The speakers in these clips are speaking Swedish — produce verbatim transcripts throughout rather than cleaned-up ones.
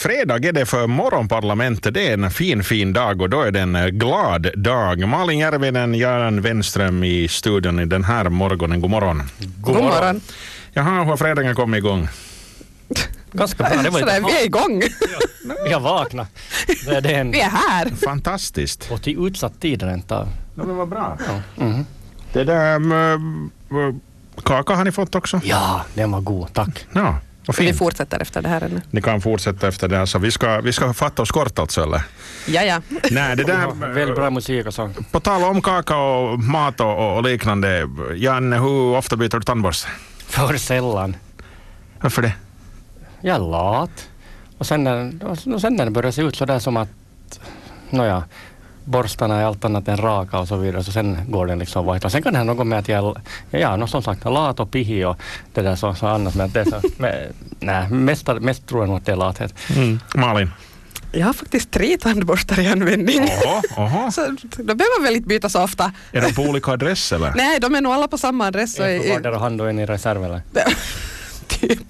fredag är det för morgonparlamentet. Det är en fin, fin dag och då är det en glad dag. Malin Järvinen, Göran Wenström i studion i den här morgonen. God morgon. God morgon. God morgon. Jaha, hur har fredagen kommit igång? Ganska bra. Det var Sådär, vi är igång. Ja, vi har vaknat. Det, det är en... Vi är här. Fantastiskt. Och till utsatt tid rent av. Ja, det var bra. Ja. Mm-hmm. Det där... Äh, kaka har ni fått också? Ja, den var god. Tack. Ja. Vi fortsätter efter det här ännu. Ni kan fortsätta efter det. Alltså, vi, ska, vi ska fatta oss kort alltså, eller? Ja, ja. Nej, det där... Väldigt bra musik och så. På tal om kaka och mat och, och liknande. Jan, hur ofta byter du tandborste? För sällan. Varför det? Jag är lat. Och sen när, och sen när det börjar se ut så där som att... Nåja, borstarna är allt annat än raka och så vidare. Så sen går den liksom vajt. Och sen kan det här något med att jag... Ja, något som sagt, lat och pihi och det där så, så annat. Men det är så... Men, nej, mest, mest tror jag nog att det är lathet. Mm. Malin? Jag har faktiskt tre tandborstar i användning. Oho, oho. Så de behöver väl inte byta så ofta. Är de på olika adress eller? Nej, de är nog alla på samma adress. En på vardera hand och en i reserv eller? Typ.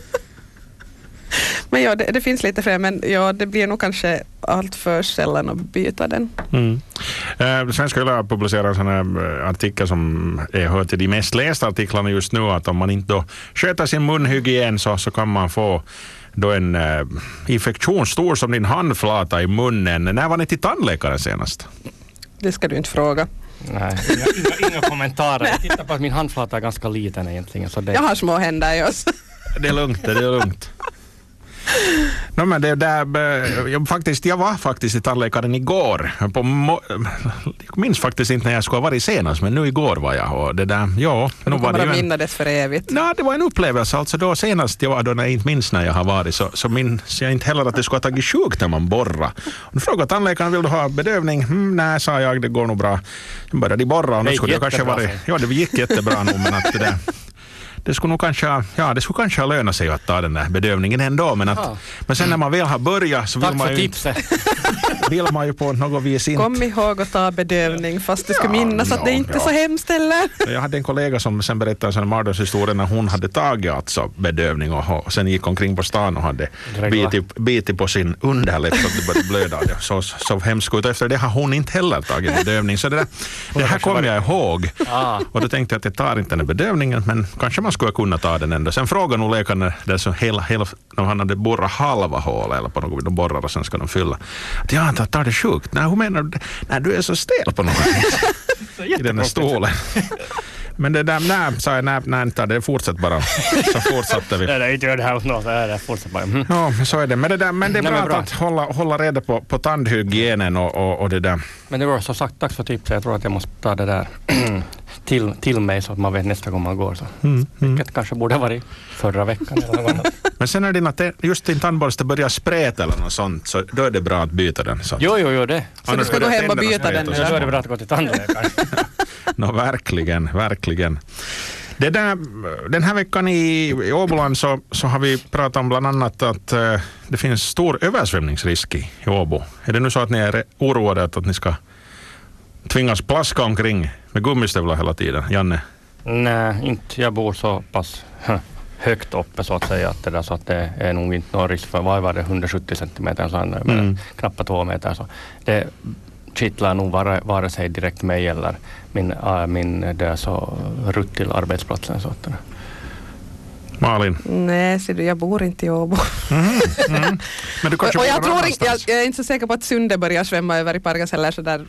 Men ja, det, det finns lite fler, men ja, det blir nog kanske allt för sällan att byta den. Mm. Eh, Svenska Yle publicerar en sån här artikel som är hör till de mest lästa artiklarna just nu, att om man inte då sköter sin munhygien så, så kan man få då en eh, infektion stor som din handflata i munnen. När var ni till tandläkaren senast? Det ska du inte fråga. Nej, inga, inga, inga kommentarer. Jag tittar på att min handflata är ganska liten egentligen. Så det... Jag har små händer i oss. Det är lugnt, det är lugnt. No, men det där, jag, faktiskt, jag var faktiskt i tandläkaren igår. På mo- jag minns faktiskt inte när jag skulle ha varit senast, men nu igår var jag. Och det där, ja, du kommer att minna det för evigt. Nej, det var en upplevelse. Alltså då senast jag var då när jag inte minns när jag har varit, så, så minns jag inte heller att det skulle ha tagit sjukt när man borrar. Och då frågade tandläkaren, vill du ha bedövning? Mm, nej, sa jag, det går nog bra. Jag började borra och nu skulle jag kanske varit... Ja, det gick jättebra nog, men att det där... Det skulle nog kanske, ja, det skulle kanske löna sig att ta den där bedövningen ändå, men, att, ja. men sen när man väl har börjat så vill Tack man, för ju, tipset. vill man ju på något vis inte... Kom ihåg att ta bedövning fast du ska ja, minnas ja, att det inte är ja. så hemskt heller. Jag hade en kollega som sen berättade en sån mardrömshistoria när hon hade tagit alltså bedövning och, och sen gick omkring på stan och hade bitit, bitit på sin underlätt så att det började blöda. Så, så, så hemskt ut. Efter det har hon inte heller tagit bedövning. Så det, där, det här kommer jag ihåg. Ah. Och då tänkte jag att jag tar inte den bedövningen, men kanske man skulle kunna ta den ändå. Sen frågade nog läkaren där så hela, hela, när han hade borrat halva hål eller på något vis, de borrar och sen ska de fylla. Att ja, tar, tar det sjukt. Nej, hur menar du? Nej, du är så stel på något vis. I den här stolen. Men det där, nej, sa jag, nej, nej, inte det, fortsätt bara. Så fortsatte vi. Nej, det är inte det här hos något, det är fortsätt bara. Mm. Ja, så är det. Men det, där, men det är nej, bra, bra att hålla, hålla reda på, på tandhygienen och, och, och det där. Men det var så sagt, tack för tipset. Jag tror att jag måste ta det där till, till mig så att man vet nästa gång man går. Så. Mm, mm. Vilket kanske borde ha varit förra veckan. Eller något annat. Men sen när dina te- just din tandborste börjar spräta eller något sånt, så då är det bra att byta den. Så. Jo, jo, jo, det. Så du ska gå hem och byta den? Så då är det bra att gå till tandläkaren. No, verkligen, verkligen. Det där, den här veckan i, i Åboland så, så har vi pratat om bland annat att uh, det finns stor översvämningsrisk i, i Åbo. Är det nu så att ni är oroade att, att ni ska tvingas plaska omkring med gummistövlar hela tiden? Janne? Nej, inte. Jag bor så pass högt uppe så att säga att det, där, så att det är nog inte någon risk för vad var det, hundrasjuttio centimeter så med mm. knappt två meter. Så det kittlar nog vare, vare sig direkt mig eller min, äh, min det är så rutt till arbetsplatsen. Så att det. Malin? Nej, ser du, jag bor inte i Åbo. Mm, mm. Men du kanske och, och jag, tror inte, jag, jag är inte så säker på att Sunde börjar svämma över i Pargas eller sådär.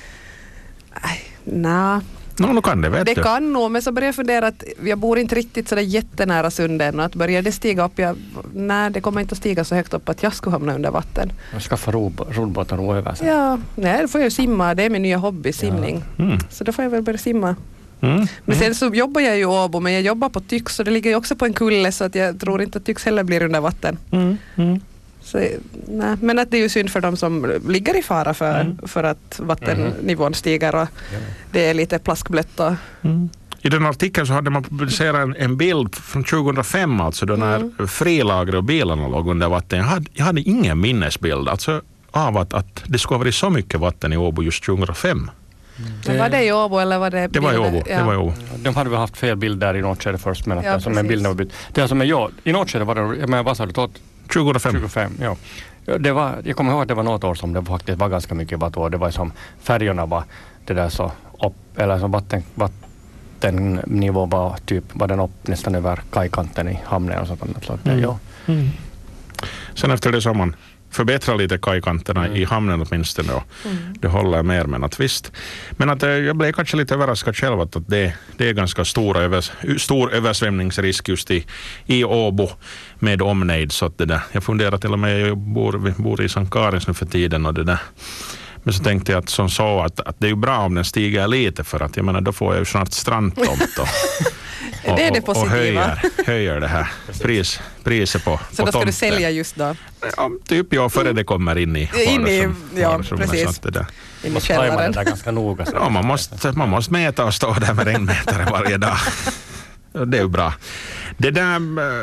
Nej. No, nu kan det, vet det du. kan nog, men så börjar jag fundera att jag bor inte riktigt sådär jättenära Sunden och att börjar det stiga upp, jag, nej det kommer inte att stiga så högt upp att jag skulle hamna under vatten. Jag skaffa rodbåtar och över sig. Ja, nej då får jag simma, det är min nya hobby, simning. Ja. Mm. Så då får jag väl börja simma. Mm. Men sen så jobbar jag ju i Åbo, men jag jobbar på Tyx så det ligger ju också på en kulle så att jag tror inte att Tyx heller blir under vatten. Mm. Mm. Så, nej, men att det är ju synd för de som ligger i fara för, mm. för att vattennivån stiger och ja. det är lite plaskblött. Och... Mm. I den artikeln så hade man publicerat en, en bild från tjugohundrafem alltså då när mm. frilagret och bilarna låg under vatten. Jag hade, jag hade ingen minnesbild alltså, av att, att det skulle ha varit så mycket vatten i Åbo just tjugohundrafem. Det... Men var det i Åbo eller var det... Det var i Åbo. Ja. Det var i Åbo. De hade väl haft fel bild där i något skede först men att ja, det som en bild var bytt. Det som är jag, i något skede var det, men vad sa du, tjugofem. tjugofem, ja. Det var, jag kommer ihåg att det var något år som det faktiskt var ganska mycket vatten. Det var som färgerna var det där så upp, eller som vatten, vattennivå var typ, var den upp nästan över kajkanten i hamnen och sånt. Så att det, mm. ja. Mm. Sen efter det så man förbättra lite kajkanterna mm. i hamnen åtminstone och mm. det håller mer, men att visst. Men att jag blev kanske lite överraskad själv att det, det är ganska stora övers, stor översvämningsrisk just i, i Åbo med omnejd, så att det där, jag funderar till och med, jag bor, bor i Sankt Karins nu för tiden och det där. Men så tänkte jag att som så att, att det är ju bra om den stiger lite, för att jag menar då får jag ju snart strandtomt och Och, det är det positiva. Och höjer, höjer det här pris, priset på, så på då ska tomten. Du sälja just då? Ja, typ ja, före det kommer in i in i, ja, precis. Det där. In i källaren. Det ganska noga. Ja, man måste, man måste mäta och stå där med regnmätare varje dag. Det är ju bra. Det där äh,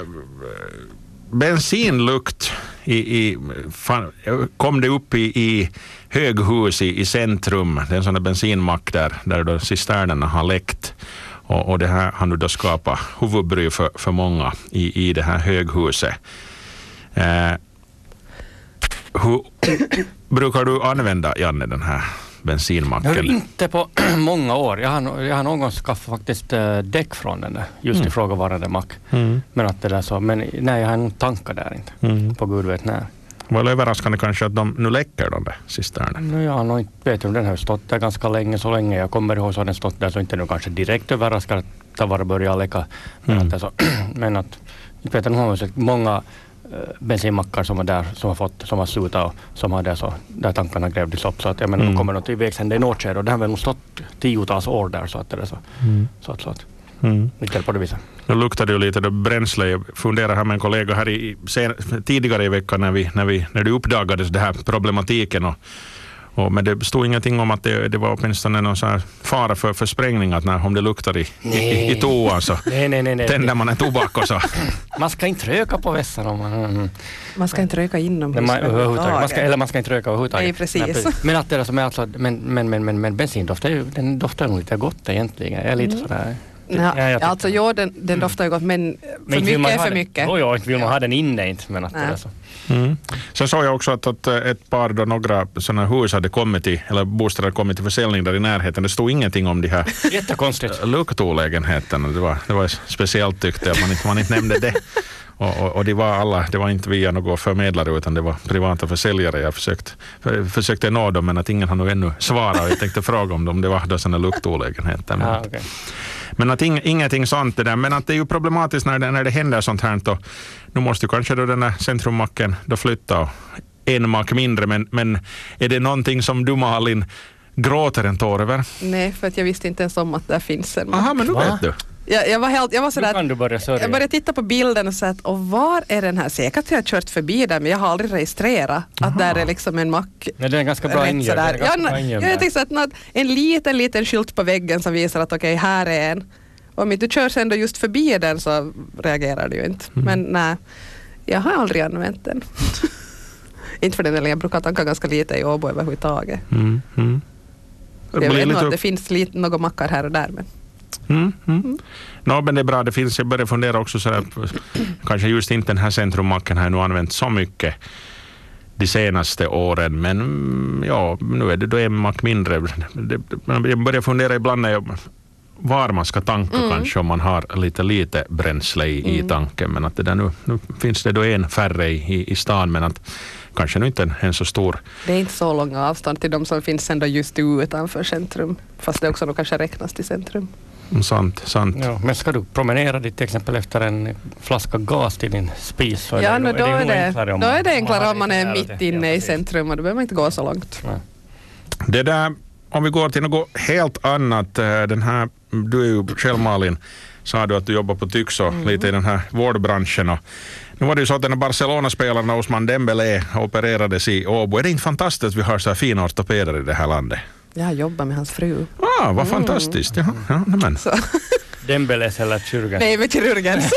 bensinlukt i, i, fan, kom det upp i, i höghus i, i centrum. Det är en sån där bensinmack där, där då cisternerna har läckt. Och, och det här har nu då skapat huvudbry för, för många i, i det här höghuset. Eh, hur brukar du använda, Janne, den här bensinmacken? Jag har inte på många år. Jag har, jag har någon gång skaffat faktiskt äh, däck från den där, just mm. ifrågavarande mack. Mm. Men att det där så, men nej, jag har nog tankar där inte. Mm. På gud vet när. Var det överraskande kanske att de nu läcker de där cisternerna? No, jag har inte vet om den har stått där ganska länge, så länge jag kommer ihåg så har den stått där, så inte nu kanske direkt överraskad att det var börja läcka. Men mm. att, alltså, men att jag vet att många äh, bensinmackar som är där, som har fått, som har slutat och som har det så, där tankarna grävdes upp, så att jag menar, mm. kommer något i växande i Nordskär, och det har väl nog stått tiotals år där, så att det är så. Mm. Så att, så att Mm. på det viset. Nu luktar det ju lite då bränsle. Jag funderar här med en kollega här i, sen, tidigare i veckan när, vi, när, vi, när det uppdagades det här problematiken. Och, och, men det stod ingenting om att det, det var åtminstone någon sån här fara för, för sprängning, att när, om det luktar i, i, i toan så nej, nej, nej, nej. tänder man en tobak och så. Man ska inte röka på vässan. Om man, mm. man ska inte röka inomhus. Man, man ska, eller man ska inte röka överhuvudtaget. Nej, precis. Men, men att det är som är alltså, men, men, men, men, men bensindoftar ju, den doftar nog lite gott egentligen. Jag är lite mm. sådär. Ja, ja, alltså jo, den, den doftar ju gott, men för men mycket är för den, mycket. Jo, jo, inte vill man ha den inne, inte, men att det är så. Mm. Sen såg jag också att, att ett par då några sådana hus hade kommit i, eller bostäder hade kommit till försäljning där i närheten. Det stod ingenting om de här luktolägenheterna. Det var, det var speciellt, tyckte jag, man inte, man inte nämnde det. Och, och, och det var alla, det var inte via några förmedlare, utan det var privata försäljare. Jag försökt, för, försökte nå dem, men att ingen har nog ännu svarat, och jag tänkte fråga om dem det var då sådana luktolägenheter. Ah, okay. Men att ing, ingenting sånt det där, men att det är ju problematiskt när det, när det händer sånt här. Då, nu måste ju kanske då den här centrummacken då flytta och en mack mindre, men, men är det någonting som du, Malin, gråter en tår över? Nej, för att jag visste inte ens om att det finns en mack. Aha, men nu vet du. Jag, jag var helt, jag var sådär, kan du börja sörja. Jag började titta på bilden och säga att, och var är den här? Säkert jag har kört förbi den, men jag har aldrig registrerat att Aha. där är liksom en mack. Nej, det är ganska bra ingömd. Ja, jag tänkte så att något, en liten, liten skylt på väggen som visar att okej, okay, här är en. Om inte du kör sen då just förbi den så reagerar du ju inte. Mm. Men nej, jag har aldrig använt den. Inte för den, eller jag brukar tanka ganska lite i Åbo överhuvudtaget. Mm. Mm. Jag vet nog att det finns lite, några mackar här och där, men Mm, mm. Mm. No, men det är bra, det finns, jag börjar fundera också så här, kanske just inte den här centrummacken har nu använt så mycket de senaste åren, men ja, nu är det då en mack mindre. Det, jag börjar fundera ibland när jag, var man ska tanka mm. kanske, om man har lite lite bränsle i, mm. i tanken, men att det där nu, nu finns det då en färre i, i stan, men att kanske nu inte en, en så stor. Det är inte så långa avstånd till de som finns ändå just utanför centrum, fast det också nog kanske räknas till centrum. Sant, sant. Ja, men ska du promenera dit till exempel efter en flaska gas till din spis, så ja, är det, no, då, är det, är det, då är det enklare om man är mitt det. inne ja, i centrum, och då behöver man inte gå så långt. Ja. Det där, om vi går till något helt annat, den här, du är ju själv, Malin, sa du att du jobbar på Tyx och mm. lite i den här vårdbranschen, och nu var det ju så att den här Barcelona-spelarna Ousmane Dembélé opererades i Åbo. Är det inte fantastiskt att vi har så här fina ortopeder i det här landet? Jag jobbar med hans fru. Ah, vad mm. fantastiskt. Ja, ja, men. Dembélés eller kirurgens? Nej, med kirurgens.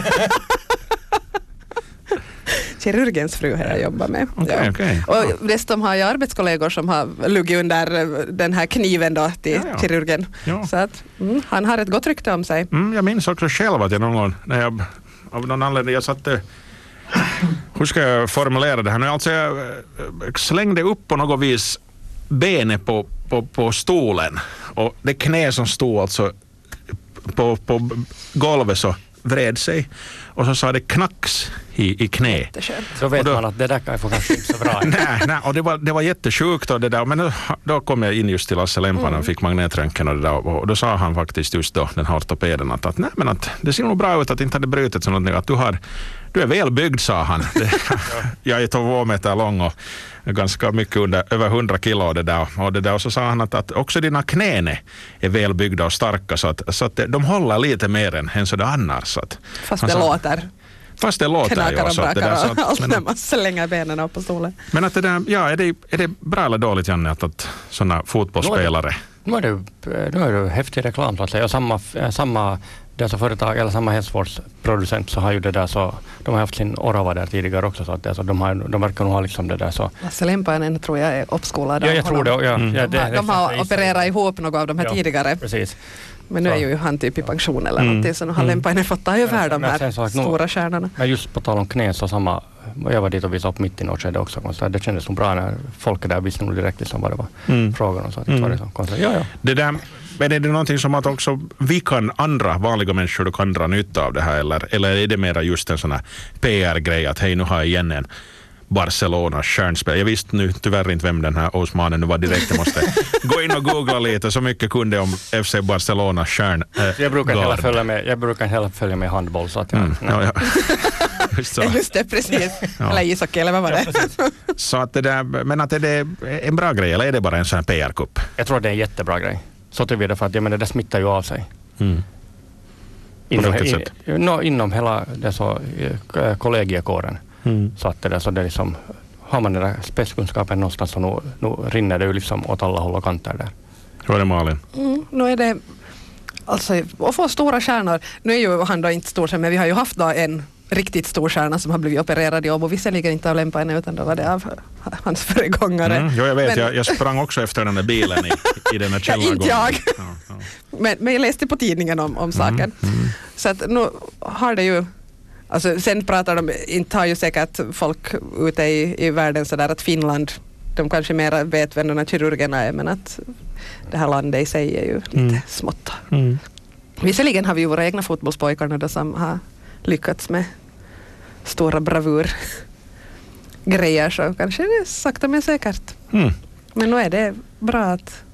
Kirurgens fru har jag jobbat med. Okay, ja. okay. Och dessutom har jag arbetskollegor som har luggit under den här kniven då till ja, ja. kirurgen. Ja. Så att mm, han har ett gott rykte om sig. Mm, jag minns också själv att jag någon gång, när jag av någon anledning jag satte Hur ska jag formulera det här nu? Alltså jag slängde upp på något vis benet på, på, på stolen och det knä som stod alltså på, på golvet så vred sig och så sa det knacks i, i knä. Så vet då, man att det där kan få kanske inte så bra. nej, nej, och det var, det var jättesjukt och det där, men då, då kom jag in just till Lasse Lempan mm. och fick magnetröntgen och det där och då sa han faktiskt just då, den här ortopeden att, att nej men att det ser nog bra ut att inte hade brutit sånt att du har du är välbyggd, sa han. Det, jag är två meter lång och ganska mycket under, över hundra kilo och det där. Och, det där. Och så sa han att, att också dina knän är välbyggda och starka så att, så att de håller lite mer än, än sådär annars. Så att, fast det sa, låter. Fast det låter knakar ju. Och brakar det där, så att, och allt men, när man slänger benen upp på stolen. Men att det där, ja, är det, är det bra eller dåligt, Janne, att, att sådana fotbollsspelare... Nu är det, nu är det häftig reklam så att säga. Och samma, samma dessa företag eller samma hälsovårdsproducent så har ju det där så de har haft sin Orava där tidigare också så att det, så de, har, de verkar nog ha liksom det där så. Lasse Lempainen tror jag är uppskolad. Ja, jag tror det. Ja, mm. ja, det, de, de har opererat ihop något av de här ja, tidigare. Precis. Men nu är ju han typ i pension eller mm. någonting så nu har Lempainen fått ta över de här sagt, stora stjärnorna. Men just på tal om knä så samma, jag var dit och visade upp mitt i något också. Så det kändes som bra när folk där visste nog direkt liksom vad det var mm. frågan och så. Att det var det så konstigt. Ja, ja. Det där, men är det någonting som att också vi kan, andra vanliga människor kan dra nytta av det här eller, eller är det mera just en sån här P R-grej att hej nu har jag igen en Barcelona stjärnspel. Jag visste nu tyvärr inte vem den här Osmanen nu var direkt. Jag måste gå in och googla lite så mycket kunde om F C Barcelona stjärn. Äh, jag brukar hela följa med jag brukar hela följa med handboll så att jag, mm, ja, ja. Just, just det, precis. Ja. Eller ishockey eller vad var det? Ja, så att det där, men att det är en bra grej eller är det bara en sån här P R-kupp? Jag tror att det är en jättebra grej. Så tillvida för att jag menar, det smittar ju av sig. Mm. Inom, in, no, inom hela det så, kollegiekåren. Mm. Så att det där, så det liksom, har man den där spetskunskapen någonstans så nu, nu rinner det ju liksom åt alla håll och kanter där. Hur är det, Malin? Mm, nu är det alltså att få stora stjärnor. Nu är ju han då inte stor, men vi har ju haft då en riktigt stor stjärna som har blivit opererad i Åbo. Visserligen inte av Lempainen utan då var det av hans föregångare. Mm, jo, jag vet, men, jag, jag sprang också efter den där bilen i, i den där källargången. Inte jag. Ja, ja. Men, men jag läste på tidningen om, om saken. Mm, mm. Så att nu har det ju alltså, sen pratar de, inte har ju säkert folk ute i, i världen sådär att Finland, de kanske mer vet vem de här kirurgerna är, men att det här landet i sig är ju lite mm. smått. Mm. Visserligen har vi ju våra egna fotbollspojkar nu då som har lyckats med stora bravur grejer så kanske det är sakta men säkert. Mm. Men nu är det bra att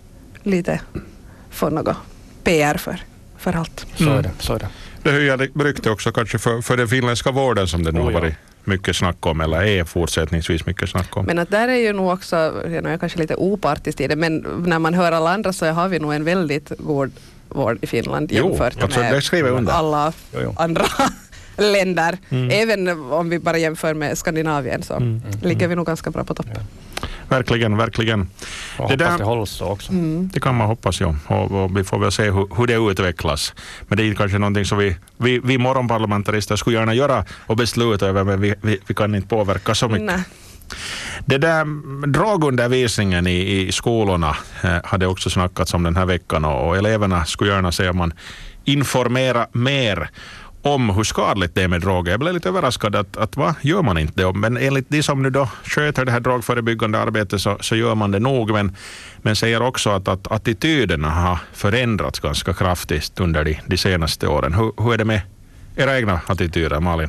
lite få något P R för, för allt. Så är det, så är det. Det höjer rykte också kanske för, för den finländska vården som det nu har oh, ja. varit mycket snack om eller är fortsättningsvis mycket snack om. Men att där är ju nog också, jag är kanske lite opartisk i det, men när man hör alla andra så har vi nog en väldigt god vård i Finland jämfört jo, alltså, med alla jo, jo. andra länder. Mm. Även om vi bara jämför med Skandinavien så mm. ligger vi nog ganska bra på toppen. Ja. Verkligen, verkligen. Och det, där, det hålls så också. Mm. Det kan man hoppas, ja. Och, och vi får väl se hur, hur det utvecklas. Men det är kanske någonting som vi, vi, vi morgonparlamentarister skulle gärna göra och besluta över, men vi, vi, vi kan inte påverka så mycket. Nej. Det där dragundervisningen i, i skolorna eh, hade också snackats om den här veckan och, och eleverna skulle gärna se om man informera mer om hur skadligt det är med droger. Jag blev lite överraskad att, att vad gör man inte det? Men enligt de som nu då sköter det här drogförebyggande arbetet så, så gör man det nog. Men, men säger också att, att attityderna har förändrats ganska kraftigt under de, de senaste åren. Hur, hur är det med era egna attityder, Malin?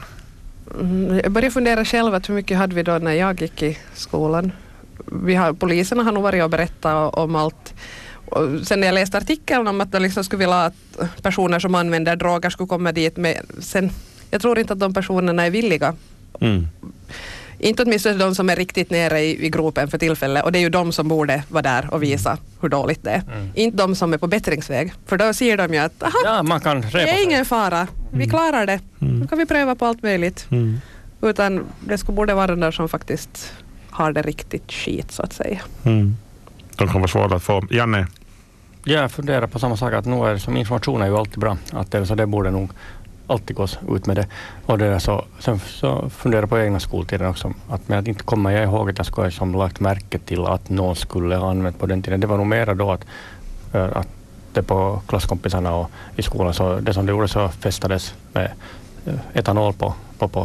Mm, jag började fundera själv att hur mycket hade vi då när jag gick i skolan. Vi har, poliserna har nog varit och berättat om allt. Och sen när jag läste artikeln om att de liksom skulle vilja att personer som använder droger skulle komma dit med, sen, jag tror inte att de personerna är villiga. Mm. Inte åtminstone de som är riktigt nere i, i gropen för tillfället och det är ju de som borde vara där och visa hur dåligt det är. Mm. Inte de som är på bättringsväg för då ser de ju att aha, ja, man kan det är ingen fara, vi mm. klarar det. Mm. Då kan vi pröva på allt möjligt. Mm. Utan det skulle borde vara den där som faktiskt har det riktigt skit så att säga. Mm. De kan vara svåra att få. Janne? Jag funderar på samma sak att nu är som information är ju alltid bra. Att det, så det borde nog alltid gås ut med det. Och det är så, sen så funderar jag på egna skoltiden också. Att med att inte komma jag ihåg att jag skulle som lagt märke till att någon skulle ha använt på den tiden. Det var nog mera då att, att det på klasskompisarna och i skolan så det som det gjorde så festades med etanol på, på, på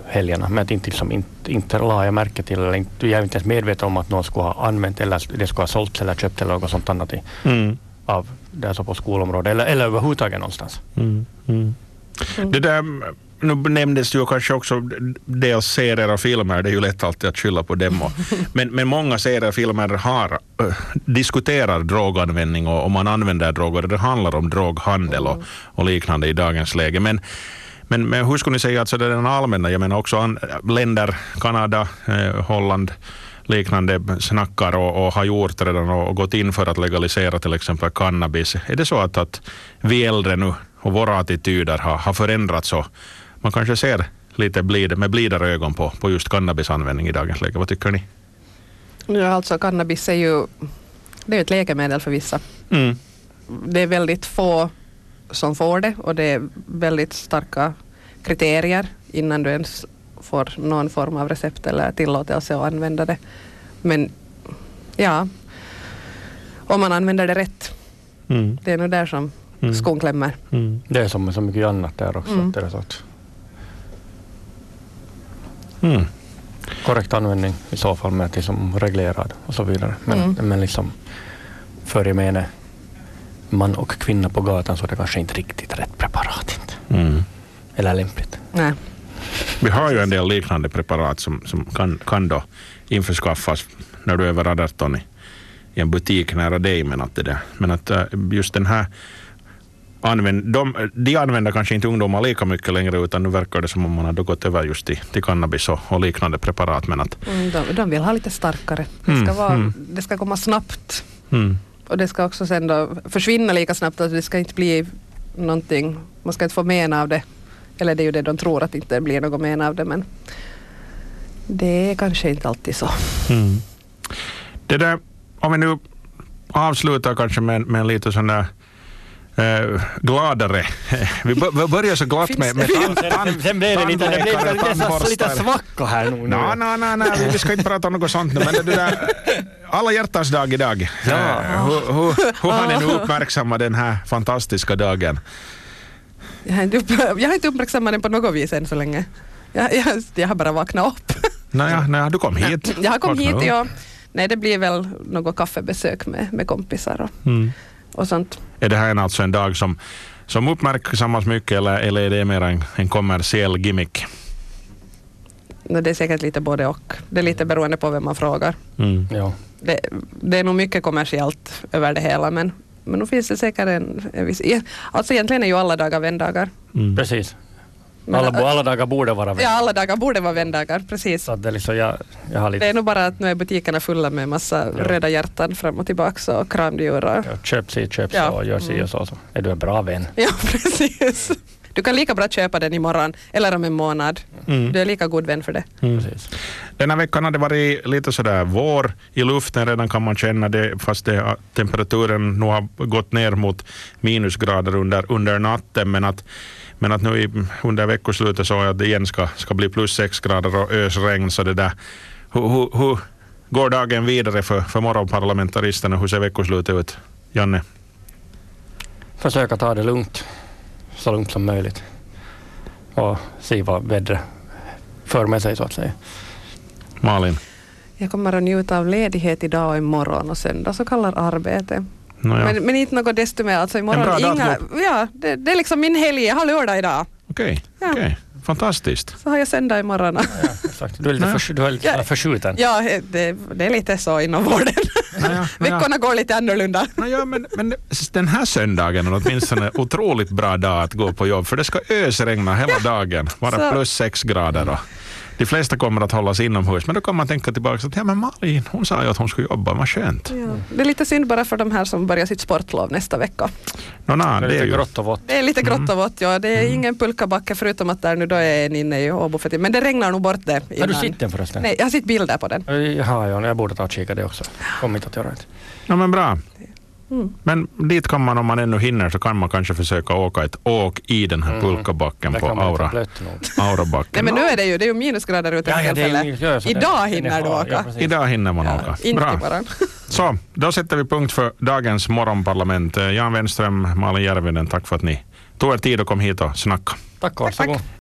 helgerna. Men att inte, liksom, inte, inte la jag märke till, eller inte, jag är inte ens medveten om att någon skulle ha använt eller det skulle ha sålt eller köpt eller något sånt annat i, mm. av det alltså på skolområdet eller, eller överhuvudtaget någonstans. Mm. Mm. Det där, nu nämndes ju kanske också dels serier och filmer, det är ju lätt alltid att skylla på dem. men, men många serier och filmer har, äh, diskuterar droganvändning och om man använder droger, det handlar om droghandel och, och liknande i dagens läge. Men, men, men hur skulle ni säga att så det är den allmänna, jag menar också an, länder, Kanada, eh, Holland, liknande snackar och, och har gjort redan och, och gått in för att legalisera till exempel cannabis. Är det så att, att vi äldre nu och våra attityder har, har förändrats och man kanske ser lite blid, med blidare ögon på, på just cannabisanvändning i dagens läge? Vad tycker ni? Ja, alltså cannabis är ju det är ett läkemedel för vissa. Mm. Det är väldigt få som får det och det är väldigt starka kriterier innan du ens får någon form av recept eller tillåtelse att använda det. Men ja, om man använder det rätt. Mm. Det är nog där som mm. skon klämmer. Mm. Det är som så mycket annat där också. Mm. Det är så att mm. korrekt användning i så fall med till som reglerad och så vidare. Men, mm. men liksom för gemene man och kvinna på gatan så är det kanske inte riktigt rätt preparat. Inte. Mm. Eller lämpligt. Nej. Vi har ju en del liknande preparat som, som kan, kan då införskaffas när du är över arton i, i en butik nära dig. Men att, det där, men att just den här använd, de, de använder kanske inte ungdomar lika mycket längre utan nu verkar det som om man har gått över just till, till cannabis och, och liknande preparat. Men att, mm, de, de vill ha lite starkare. Det ska, vara, mm. det ska komma snabbt. Mm. Och det ska också sen då försvinna lika snabbt. Alltså det ska inte bli någonting, man ska inte få men av det. Eller det är ju det de tror att det inte blir något men av det, men det är kanske inte alltid så. Mm. Det där, om vi nu avslutar kanske med, med lite sån där eh, gladare. Vi börjar så glatt med, med tand, sen blir det lite, det blir lite svacka här nu. Nej, nej, nej, nej, vi ska inte prata om något sånt nu, men det, det där, alla hjärtans dag idag. Ja. Hur, hur, hur har ni nu uppmärksammat den här fantastiska dagen? Jag har, inte upp, jag har inte uppmärksammat den på något vis än så länge. Jag, jag, jag har bara vaknat upp. Naja, naja, du kom hit. Jag har kommit hit, ja. Nej, det blir väl något kaffebesök med, med kompisar och, mm. och sånt. Är det här en, alltså en dag som, som uppmärksammas mycket eller, eller är det mer en, en kommersiell gimmick? Det är säkert lite både och. Det är lite beroende på vem man frågar. Mm. Ja. Det, det är nog mycket kommersiellt över det hela, men Men nu finns det säkert en, en viss... Alltså egentligen är ju alla dagar vändagar. Mm. Precis. Alla, alla dagar borde vara vändagar. Ja, alla dagar borde vara vändagar, precis. Så det, är liksom, jag, jag har lite... det är nog bara att nu är butikerna fulla med massa ja. röda hjärtan fram och tillbaka och kramdjur. Och... Ja, köp sig, köp ja. och gör sig mm. och så, så. Är du en bra vän? Ja, precis. Du kan lika bra köpa den imorgon eller om en månad. Mm. Du är lika god vän för det. Mm. Precis. Den här veckan har det varit lite sådär vår i luften redan kan man känna det, fast det, temperaturen nu har gått ner mot minusgrader under, under natten, men att, men att nu i, under veckoslutet så att det igen ska, ska bli plus sex grader och ösregn, så det där, hur, hur, hur går dagen vidare för, för morgonparlamentaristerna? Hur ser veckoslutet ut, Janne? Försöka ta det lugnt. Så lugnt som möjligt. Och se vad vädret för med sig så att säga. Malin? Jag kommer att njuta av ledighet idag och imorgon och söndag så kallar arbete. Naja. Men, men inte något desto mer. Alltså imorgon, inga, ja, det, det är liksom min helg. Jag har lördag idag. Okej, okay. ja. okay. Fantastiskt. Så har jag söndag imorgon. Ja, ja, exakt. Du är lite, för, du är lite ja. förskjuten. Ja, det, det är lite så inom vården. Naja, Veckorna naja. går lite annorlunda. Naja, men, men den här söndagen är åtminstone en otroligt bra dag att gå på jobb, för det ska ösregna hela ja. dagen. Vara så. plus sex grader då. De flesta kommer att hållas inomhus, men då kan man tänka tillbaka att ja, men Malin, hon sa ju att hon skulle jobba, vad skönt. Ja. Det är lite synd bara för de här som börjar sitt sportlov nästa vecka. No, na, det, är det är lite grått och vått. Det är lite grått och vått, ja. Det är mm. ingen pulkabacke förutom att där nu då är en inne i Åbo. Men det regnar nog bort det innan. Har du sett den förresten? Nej, jag har sett bilder på den. Jaha, ja, jag borde ta och kika det också. Kom inte att göra det. Ja, men bra. Mm. Men dit kan man, om man ännu hinner, så kan man kanske försöka åka ett åk i den här pulkabacken mm. på Aura, Aurabacken. Nej, men nu är det ju, det är ju minusgrader ute. Ja, ja, det Idag hinner du åka. Ja, Idag hinner man ja, åka. Bra. Så, då sätter vi punkt för dagens morgonparlament. Jan Wenström, Malin Järvinen, tack för att ni tog er tid och kom hit och snacka. Tack, tack, tack.